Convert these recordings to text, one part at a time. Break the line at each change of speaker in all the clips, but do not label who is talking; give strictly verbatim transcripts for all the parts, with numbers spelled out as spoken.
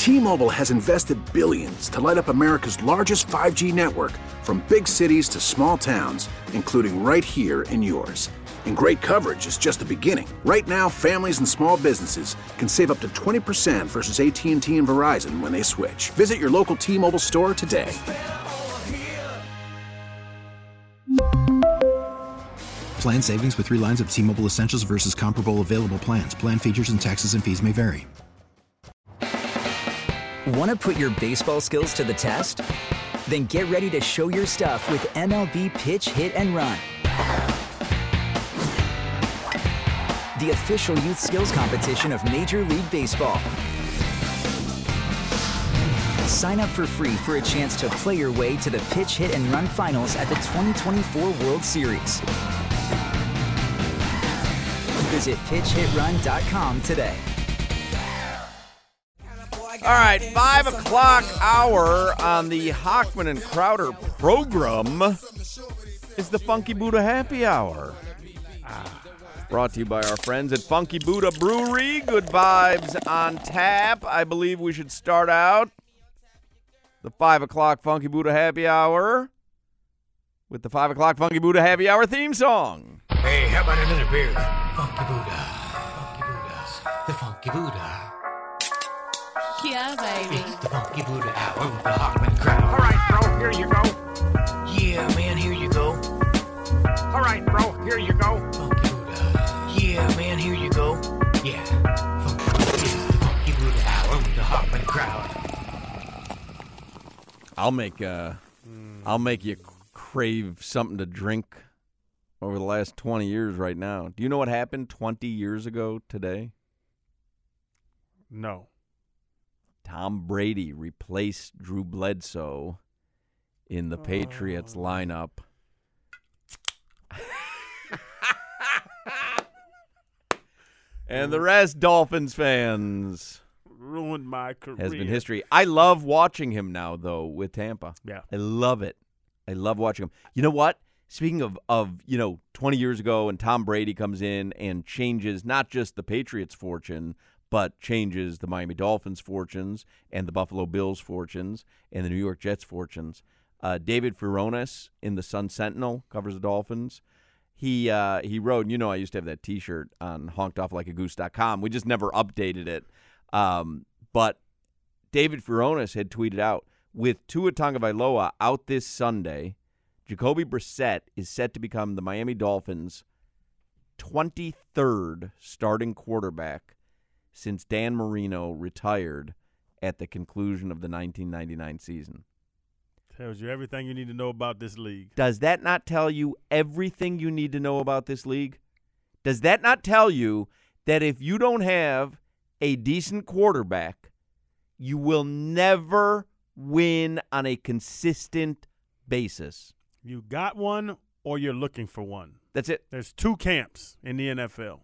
T-Mobile has invested billions to light up America's largest five G network, from big cities to small towns, including right here in yours. And great coverage is just the beginning. Right now, families and small businesses can save up to twenty percent versus A T and T and Verizon when they switch. Visit your local T-Mobile store today.
Plan savings with three lines of T-Mobile Essentials versus comparable available plans. Plan features and taxes and fees may vary.
Want to put your baseball skills to the test? Then get ready to show your stuff with M L B Pitch, Hit, and Run. The official youth skills competition of Major League Baseball. Sign up for free for a chance to play your way to the Pitch, Hit, and Run finals at the twenty twenty-four World Series. Visit pitch hit run dot com today.
All right, five o'clock hour on the Hochman and Crowder program is the Funky Buddha Happy Hour. Ah, brought to you by our friends at Funky Buddha Brewery. Good vibes on tap. I believe we should start out the five o'clock Funky Buddha Happy Hour with the five o'clock Funky Buddha Happy Hour theme song.
Hey, how about another beer? Funky Buddha. Funky Buddha. The Funky Buddha.
Yeah, baby.
It's the Funky Buddha Hour with the Hochman Crowd.
All right, bro, here you go.
Yeah, man, here you go.
All right, bro, here you go.
Funky Buddha. Yeah, man, here you go. Yeah. Funky Buddha. It's the Funky Buddha Hour with the Hochman Crowd.
I'll make uh, mm. I'll make you crave something to drink over the last twenty years right now. Do you know what happened twenty years ago today?
No.
Tom Brady replaced Drew Bledsoe in the Patriots oh. lineup. And the rest, Dolphins fans,
ruined my career.
Has been history. I love watching him now, though, with Tampa.
Yeah.
I love it. I love watching him. You know what? Speaking of, of, you know, twenty years ago, and Tom Brady comes in and changes not just the Patriots' fortune, but changes the Miami Dolphins' fortunes and the Buffalo Bills' fortunes and the New York Jets' fortunes. Uh, David Furones in the Sun Sentinel covers the Dolphins. He uh, he wrote, and you know I used to have that T-shirt on honked off like a goose dot com. We just never updated it. Um, but David Furones had tweeted out, with Tua Tagovailoa out this Sunday, Jacoby Brissett is set to become the Miami Dolphins' twenty-third starting quarterback since Dan Marino retired at the conclusion of the nineteen ninety-nine season.
Tells you everything you need to know about this league.
Does that not tell you everything you need to know about this league? Does that not tell you that if you don't have a decent quarterback, you will never win on a consistent basis?
You got one or you're looking for one.
That's it.
There's two camps in the N F L.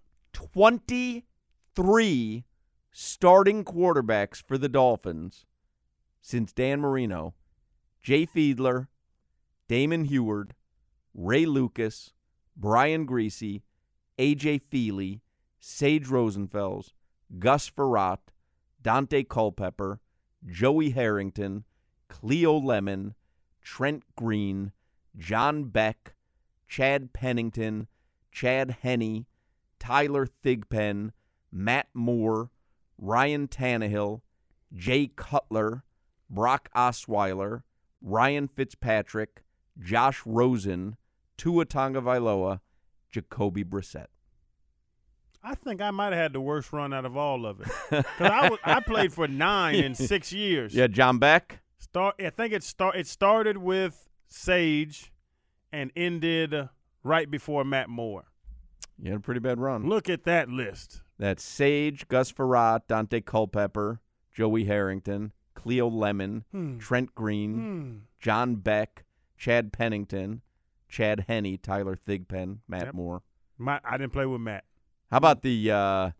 twenty-three starting quarterbacks for the Dolphins since Dan Marino. Jay Fiedler, Damon Heward, Ray Lucas, Brian Griese, A J Feely, Sage Rosenfels, Gus Frerotte, Dante Culpepper, Joey Harrington, Cleo Lemon, Trent Green, John Beck, Chad Pennington, Chad Henne, Tyler Thigpen, Matt Moore, Ryan Tannehill, Jay Cutler, Brock Osweiler, Ryan Fitzpatrick, Josh Rosen, Tua Tagovailoa, Jacoby Brissett.
I think I might have had the worst run out of all of it. Because I, was, I played for nine in six years.
Yeah, John Beck?
Start. I think it, start, it started with Sage and ended right before Matt Moore.
You had a pretty bad run.
Look at that list.
That's Sage, Gus Frerotte, Dante Culpepper, Joey Harrington, Cleo Lemon, hmm. Trent Green, hmm. John Beck, Chad Pennington, Chad Henne, Tyler Thigpen, Matt yep. Moore.
My, I didn't play with Matt.
How about the uh,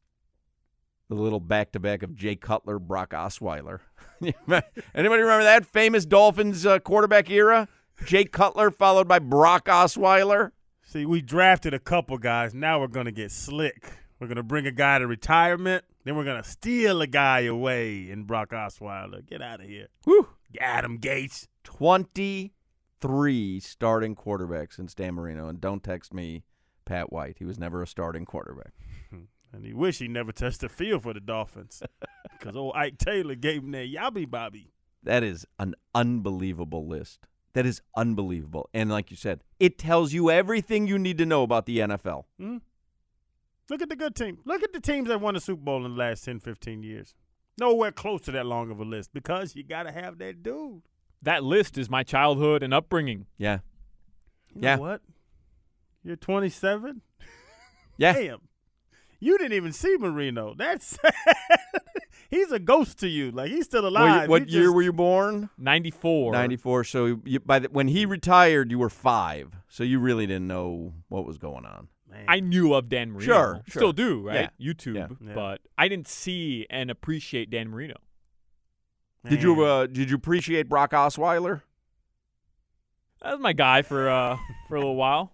the little back-to-back of Jay Cutler, Brock Osweiler? Anybody remember that famous Dolphins uh, quarterback era? Jay Cutler followed by Brock Osweiler.
See, we drafted a couple guys. Now we're going to get slick. We're going to bring a guy to retirement. Then we're going to steal a guy away in Brock Osweiler. Get out of here.
Whew.
Adam Gates.
twenty-three starting quarterbacks since Dan Marino. And don't text me Pat White. He was never a starting quarterback.
And he wish he never touched the field for the Dolphins because old Ike Taylor gave him that yabby bobby.
That is an unbelievable list. That is unbelievable. And like you said, it tells you everything you need to know about the N F L.
Mm-hmm. Look at the good team. Look at the teams that won the Super Bowl in the last ten, fifteen years. Nowhere close to that long of a list because you got to have that dude.
That list is my childhood and upbringing.
Yeah.
You
yeah.
know what? You're twenty-seven?
Yeah.
Damn. You didn't even see Marino. That's he's a ghost to you. Like, he's still alive.
What, what
You
year
just,
were you born?
ninety-four.
ninety-four. So you, by the, when he retired, you were five. So you really didn't know what was going on.
Man.
I knew of Dan Marino.
Sure, sure.
Still do, right?
Yeah.
YouTube.
Yeah.
Yeah.
But I didn't see and appreciate Dan Marino.
Did you
Man.
uh, did you appreciate Brock Osweiler?
That was my guy for uh for a little while.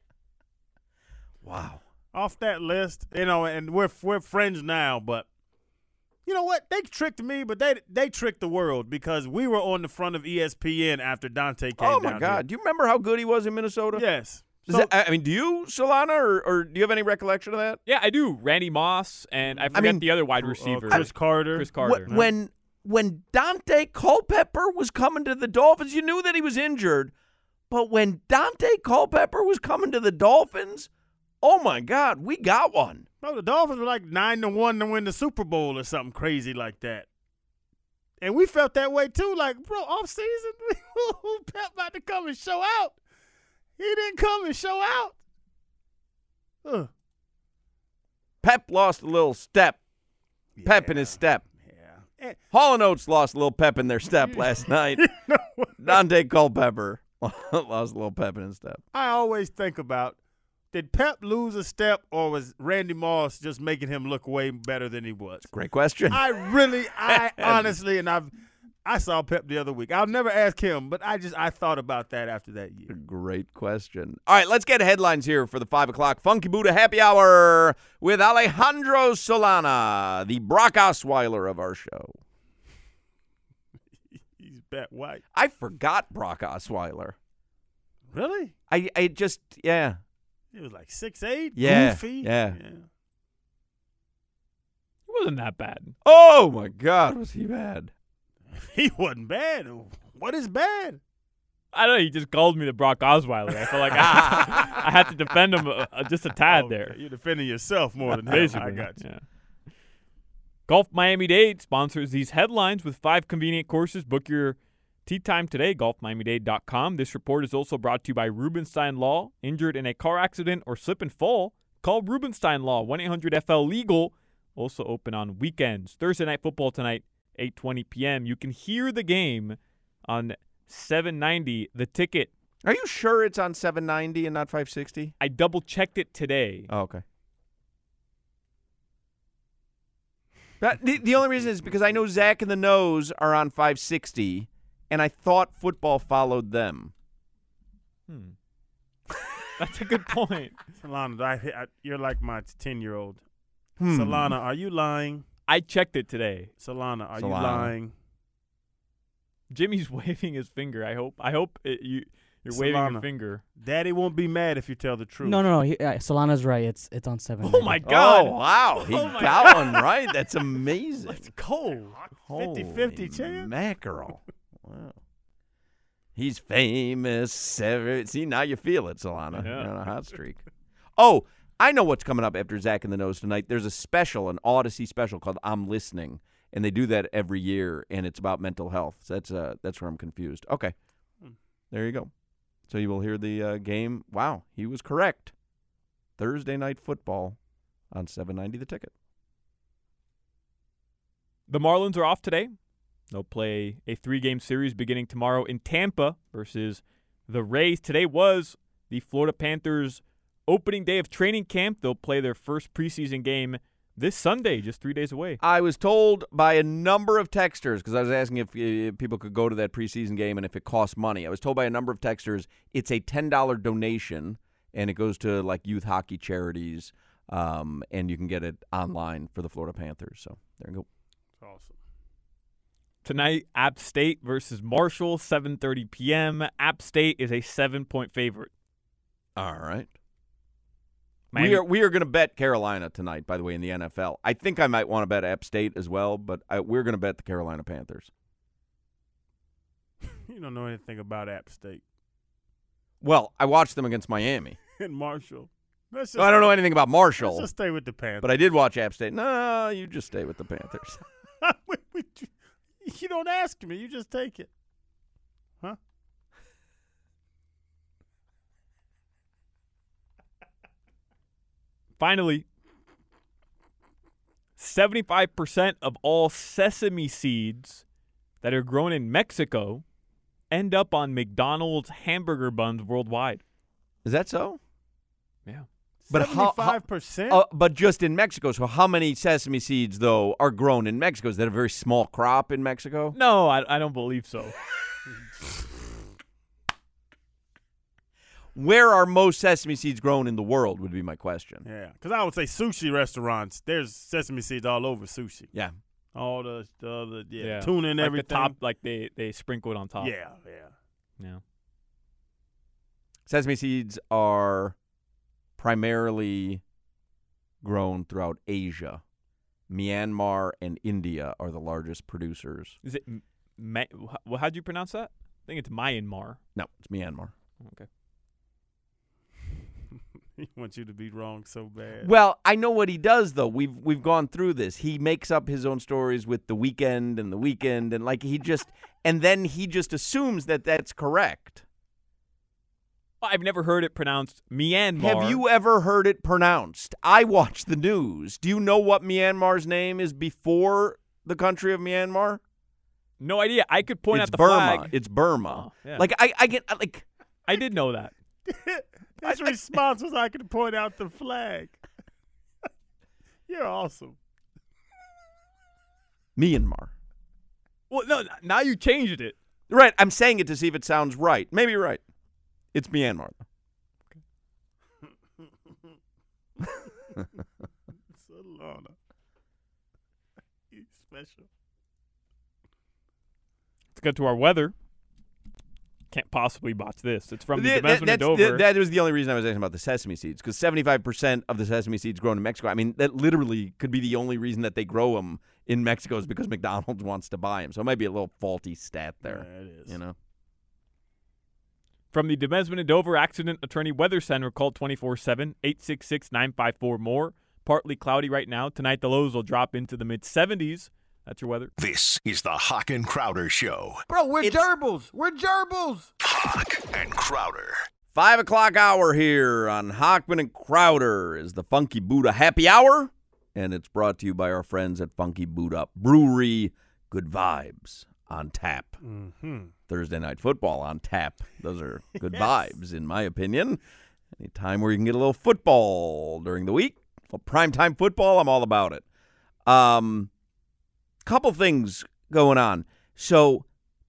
Wow.
Off that list, you know, and we're we're friends now, but you know what? They tricked me, but they they tricked the world because we were on the front of E S P N after Dante came
Oh my
down
God! Do you remember how good he was in Minnesota?
here. Yes.
Does
So-
that- I mean, do you, Solana, or, or do you have any recollection of that?
Yeah, I do. Randy Moss and I forget
mean,
the other wide
uh,
receiver.
Chris Carter.
Chris Carter.
Wh- When when Dante Culpepper was coming to the Dolphins, you knew that he was injured. But when Dante Culpepper was coming to the Dolphins, oh my God, we got one.
No, the Dolphins were like nine to one to win the Super Bowl or something crazy like that. And we felt that way too. Like, bro, off season, Pep about to come and show out. He didn't come and show out. Ugh.
Pep lost a little step. Pep in his step.
Yeah.
Hall and Oates lost a little pep in their step last night. Dante Culpepper lost a little pep in his step.
I always think about, did Pep lose a step or was Randy Moss just making him look way better than he was?
Great question.
I really, I honestly, and I've, I saw Pep the other week. I'll never ask him, but I just, I thought about that after that year.
Great question. All right, let's get headlines here for the five o'clock Funky Buddha Happy Hour with Alejandro Solana, the Brock Osweiler of our show.
He's Pat White.
I forgot Brock Osweiler.
Really?
I, I just, yeah.
He was like six eight,
Yeah,
goofy.
yeah.
It wasn't that bad.
Oh, my God, was he bad.
He wasn't bad. What is bad?
I don't know. He just called me the Brock Osweiler. I felt like I, I had to defend him uh, uh, just a tad
Oh,
there.
You're defending yourself more than him.
Basically,
I got you.
Yeah. Golf Miami-Dade sponsors these headlines with five convenient courses. Book your tee time today, golf miami dade dot com. This report is also brought to you by Rubenstein Law. Injured in a car accident or slip and fall? Call Rubenstein Law, one eight hundred F L legal. Also open on weekends. Thursday Night Football tonight, eight twenty p.m. You can hear the game on seven ninety, The Ticket.
Are you sure it's on seven ninety and not five sixty?
I double-checked it today.
Oh, okay. That, the, the only reason is because I know Zach and the Nose are on five sixty, and I thought football followed them.
Hmm. That's a good point.
Solana, I, I, you're like my ten-year-old.
Hmm.
Solana, are you lying?
I checked it today.
Solana, are
Solana.
you lying?
Jimmy's waving his finger. I hope. I hope it, you you're waving your
Solana.
finger.
Daddy won't be mad if you tell the truth.
No, no, no. He, uh, Solana's right. It's it's on seven.
Oh my God!
Oh, wow. He
Oh, my
got one right. That's amazing.
Let's go.
fifty-fifty
Holy
chance?
Mackerel. Wow. He's famous. Every, see, now you feel it, Solana.
Yeah.
You're on a hot streak. Oh, I know what's coming up after Zach and the Nose tonight. There's a special, an Odyssey special called I'm Listening, and they do that every year, and it's about mental health. So that's uh, that's where I'm confused. Okay. There you go. So you will hear the uh, game. Wow, he was correct. Thursday Night Football on seven ninety The Ticket.
The Marlins are off today. They'll play a three-game series beginning tomorrow in Tampa versus the Rays. Today was the Florida Panthers' opening day of training camp. They'll play their first preseason game this Sunday, just three days away.
I was told by a number of texters, because I was asking if uh, people could go to that preseason game and if it costs money. I was told by a number of texters it's a ten dollars donation, and it goes to like youth hockey charities. Um, and you can get it online for the Florida Panthers. So there you go.
Awesome.
Tonight, App State versus Marshall, seven thirty p.m. App State is a seven-point favorite.
All right.
Miami-
We are we are going to bet Carolina tonight, by the way, in the N F L. I think I might want to bet App State as well, but I, we're going to bet the Carolina Panthers.
You don't know anything about App State.
Well, I watched them against Miami.
And Marshall. Let's just,
So I don't know anything about Marshall,
Let's just stay with the Panthers.
but I did watch App State. No, you just stay with the Panthers.
You don't ask me. You just take it. Huh?
Finally, seventy-five percent of all sesame seeds that are grown in Mexico end up on McDonald's hamburger buns worldwide.
Is that so?
Yeah.
But how-
seventy-five percent?
Uh, but just in Mexico. So how many sesame seeds, though, are grown in Mexico? Is that a very small crop in Mexico?
No, I, I don't believe so.
Where are most sesame seeds grown in the world would be my question.
Yeah, because I would say sushi restaurants, there's sesame seeds all over sushi.
Yeah.
All the, the other, yeah,
Yeah.
tuna and
like
everything.
The top, like they, they sprinkle it on top.
Yeah, yeah.
Yeah.
Sesame seeds are primarily grown throughout Asia. Myanmar and India are the largest producers.
Is it, M- Ma- well, how'd you pronounce that? I think it's Myanmar.
No, it's Myanmar.
Okay.
He wants you to be wrong so bad.
Well, I know what he does, though. We've we've gone through this. He makes up his own stories with the weekend and the weekend, and like he just, and then he just assumes that that's correct.
I've never heard it pronounced Myanmar.
Have you ever heard it pronounced? I watch the news. Do you know what Myanmar's name is before the country of Myanmar?
No idea. I could point
it's
out the
Burma.
flag.
It's Burma.
Oh, yeah.
Like I, I get like
I did know that.
His response was, I could point out the flag. You're awesome.
Myanmar.
Well, no, now you changed it.
Right. I'm saying it to see if it sounds right. Maybe you're right. It's Myanmar.
Solana. He's special.
Let's get to our weather. Can't possibly botch this. It's from the
Th-
Defenseman
that's-
Dover.
th- that was the only reason I was asking about the sesame seeds, because seventy-five percent of the sesame seeds grown in Mexico. I mean, that literally could be the only reason that they grow them in Mexico is because McDonald's wants to buy them. So it might be a little faulty stat there.
Yeah, it is.
You know.
From the Defenseman Dover Accident Attorney Weather Center, call twenty-four seven, eight six six, nine five four, more. Partly cloudy right now. Tonight, the lows will drop into the mid-seventies. That's your weather.
This is the Hawk and Crowder Show.
Bro, we're gerbils. We're gerbils.
Hawk and Crowder.
Five o'clock hour here on Hockman and Crowder is the Funky Buddha Happy Hour, and it's brought to you by our friends at Funky Buddha Brewery. Good vibes on tap.
Mm-hmm.
Thursday Night Football on tap. Those are good
Yes.
vibes, in my opinion. Any time where you can get a little football during the week, a little primetime football, I'm all about it. Um, couple things going on. So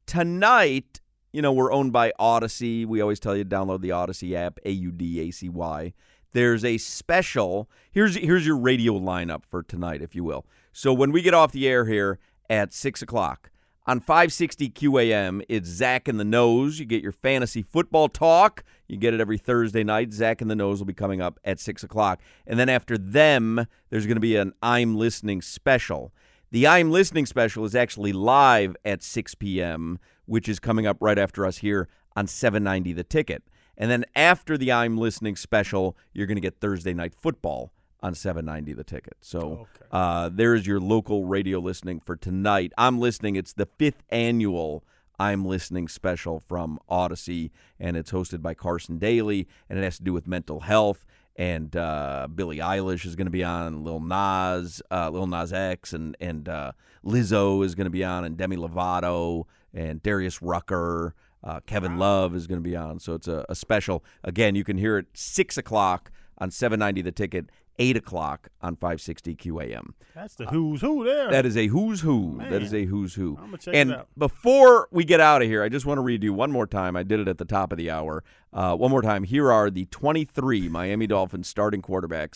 tonight, you know, we're owned by Odyssey. We always tell you to download the Odyssey app, A U D A C Y. There's a special. Here's here's your radio lineup for tonight, if you will. So when we get off the air here at six o'clock, on five sixty Q A M, it's Zach in the Nose. You get your fantasy football talk. You get it every Thursday night. Zach in the Nose will be coming up at six o'clock. And then after them, there's going to be an I'm Listening special. The I'm Listening special is actually live at six p.m., which is coming up right after us here on seven ninety The Ticket. And then after the I'm Listening special, you're going to get Thursday Night Football on seven ninety The Ticket. So
Okay.
uh, there is your local radio listening for tonight. I'm Listening. It's the fifth annual I'm Listening special from Odyssey, and it's hosted by Carson Daly, and it has to do with mental health. And uh, Billie Eilish is going to be on, Lil Nas, uh, Lil Nas X, and and uh, Lizzo is going to be on, and Demi Lovato, and Darius Rucker, uh, Kevin Love is going to be on. So it's a, a special. Again, you can hear it six o'clock on seven ninety The Ticket, eight o'clock on five sixty Q A M.
That's the who's who there.
That is a who's who.
Man.
That is a who's who.
I'm gonna check
and
it out.
before we get out of here, I just want to read you one more time. I did it at the top of the hour. Uh, one more time. Here are the twenty-three Miami Dolphins starting quarterbacks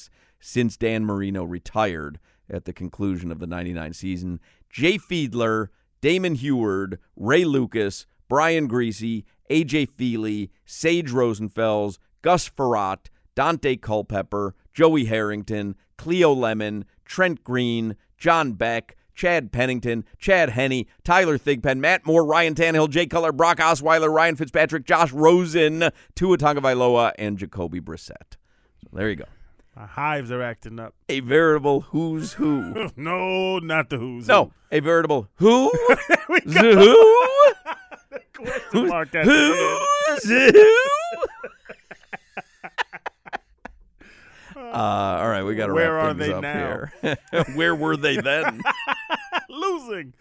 since Dan Marino retired at the conclusion of the ninety-nine season. Jay Fiedler, Damon Heward, Ray Lucas, Brian Greasy, A J Feely, Sage Rosenfels, Gus Farrat, Dante Culpepper, Joey Harrington, Cleo Lemon, Trent Green, John Beck, Chad Pennington, Chad Henne, Tyler Thigpen, Matt Moore, Ryan Tannehill, Jay Cutler, Brock Osweiler, Ryan Fitzpatrick, Josh Rosen, Tua Tagovailoa, and Jacoby Brissett. So there you go.
My hives are acting up.
A veritable who's who.
No, not the who's
no,
who.
a veritable who?
we
The who?
Question mark at
Who's
the
who? Uh, all right, we got to
Where
wrap
are
things
they
up
now?
here. Where were they then?
Losing.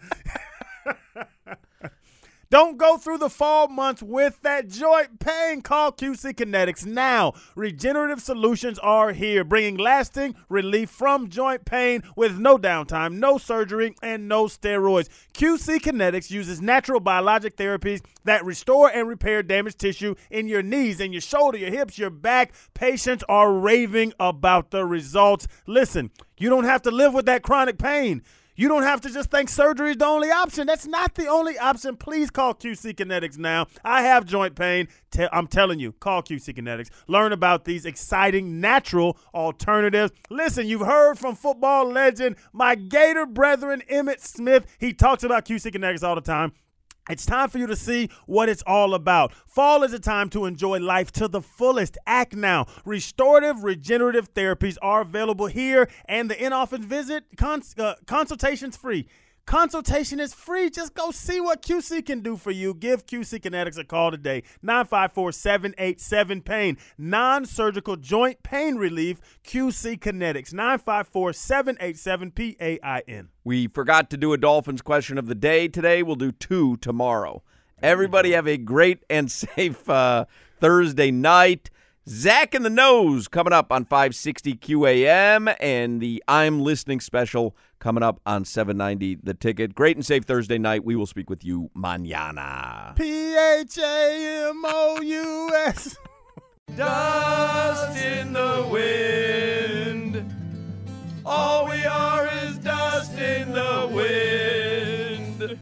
Don't go through the fall months with that joint pain. Call Q C Kinetics now. Regenerative solutions are here, bringing lasting relief from joint pain with no downtime, no surgery, and no steroids. Q C Kinetics uses natural biologic therapies that restore and repair damaged tissue in your knees and your shoulder, your hips, your back. Patients are raving about the results. Listen, you don't have to live with that chronic pain. You don't have to just think surgery is the only option. That's not the only option. Please call Q C Kinetics now. I have joint pain. Te- I'm telling you, call Q C Kinetics. Learn about these exciting natural alternatives. Listen, you've heard from football legend, my Gator brethren, Emmitt Smith. He talks about Q C Kinetics all the time. It's time for you to see what it's all about. Fall is a time to enjoy life to the fullest. Act now. Restorative, regenerative therapies are available here, and the in-office visit cons- uh, consultation's free. Consultation is free. Just go see what Q C can do for you. Give Q C Kinetics a call today. nine five four, seven eight seven, pain. Non-surgical joint pain relief. Q C Kinetics. nine five four, seven eight seven, P A I N.
We forgot to do a Dolphins question of the day today. We'll do two tomorrow. Everybody have a great and safe uh, Thursday night. Zach in the Nose coming up on five sixty Q A M, and the I'm Listening special coming up on seven ninety The Ticket. Great and safe Thursday night. We will speak with you mañana.
P H A M O U S.
Dust in the wind. All we are is dust in the wind.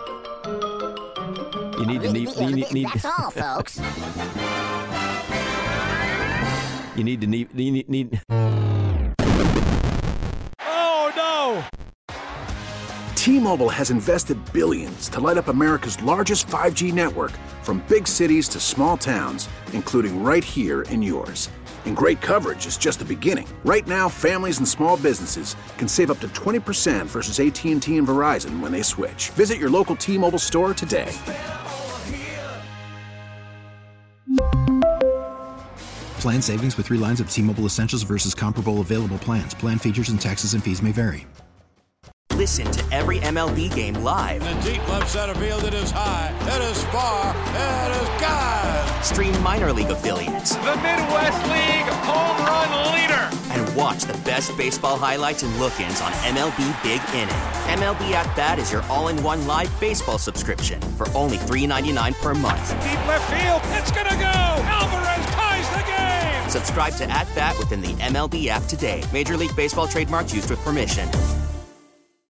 You need to need, need, need
That's all, folks.
You need to need need need.
Oh no!
T-Mobile has invested billions to light up America's largest five G network, from big cities to small towns, including right here in yours. And great coverage is just the beginning. Right now, families and small businesses can save up to twenty percent versus A T and T and Verizon when they switch. Visit your local T-Mobile store today.
Plan savings with three lines of T-Mobile Essentials versus comparable available plans. Plan features and taxes and fees may vary.
Listen to every M L B game live.
In the deep left center field, it is high, it is far, it is gone.
Stream minor league affiliates.
The Midwest League home run leader.
And watch the best baseball highlights and look-ins on M L B Big Inning. M L B At Bat is your all-in-one live baseball subscription for only three dollars and ninety-nine cents per month.
Deep left field, it's gonna go. Alvarez ties the game.
Subscribe to At Bat within the M L B app today. Major League Baseball trademarks used with permission.